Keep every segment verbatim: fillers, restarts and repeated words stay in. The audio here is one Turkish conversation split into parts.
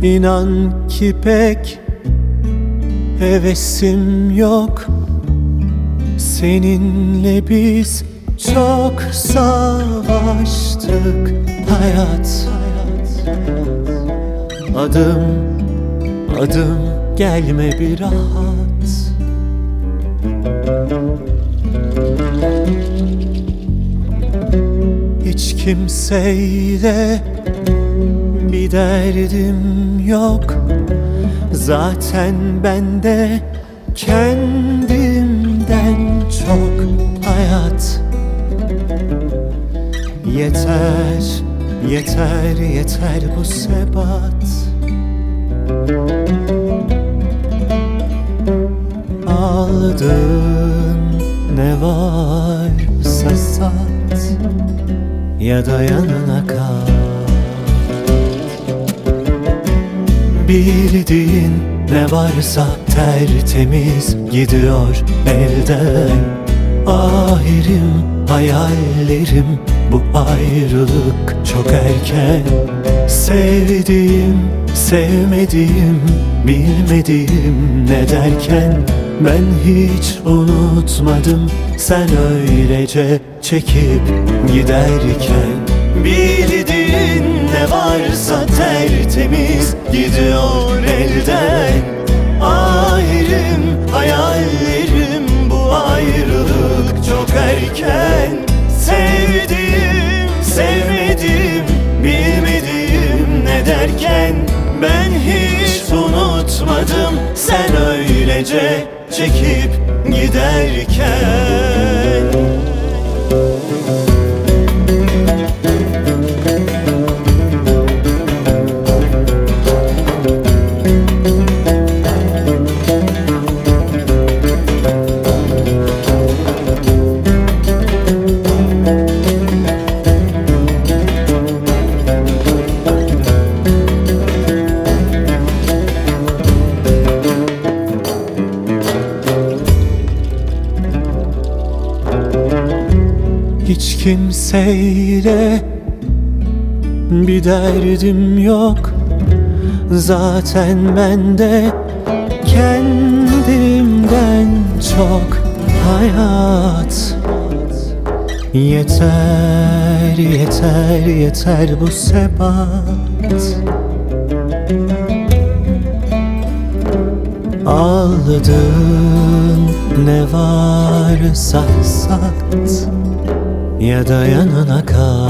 İnan ki pek hevesim yok. Seninle biz çok savaştık hayat. Adım adım gelme bir rahat. Hiç kimseyle bir derdim yok. Zaten bende kendimden çok hayat. Yeter, yeter, yeter bu sebat. Aldın ne varsa sat ya da yanına kal. Bildiğin ne varsa tertemiz gidiyor elden. Ahirim, hayallerim, bu ayrılık çok erken. Sevdiğim, sevmediğim, bilmediğim ne derken ben hiç unutmadım sen öylece çekip giderken. Bildiğin ne varsa tertemiz gidiyor elden. Ahirim, hayallerim, bu ayrılık çok erken. Sevdiğim, sevmediğim, bilmediğim ne derken ben hiç unutmadım sen öylece çekip giderken. Hiç kimseyle bir derdim yok. Zaten bende kendimden çok hayat. Yeter, yeter, yeter bu sebat. Aldın ne varsa sat ya da yanına kat.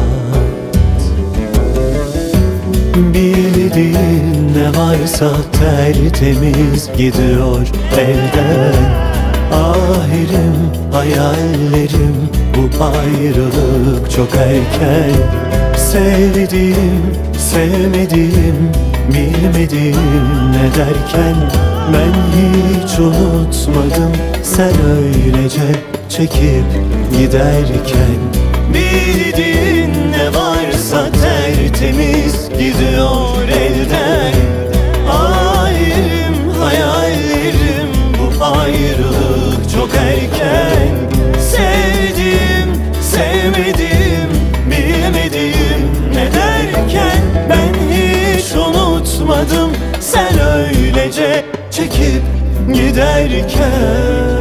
Bildiğin ne varsa tertemiz gidiyor elden. Ahirim, hayallerim, bu ayrılık çok erken. Sevdiğim, sevmediğim, bilmediğim ne derken ben hiç unutmadım sen öylece çekip giderken. Bildiğin ne varsa tertemiz gidiyor elden. Ahirim, hayallerim, bu ayrılık çok erken. Sevdiğim, sevmediğim, bilmediğim ne derken ben hiç unutmadım sen öylece çekip giderken.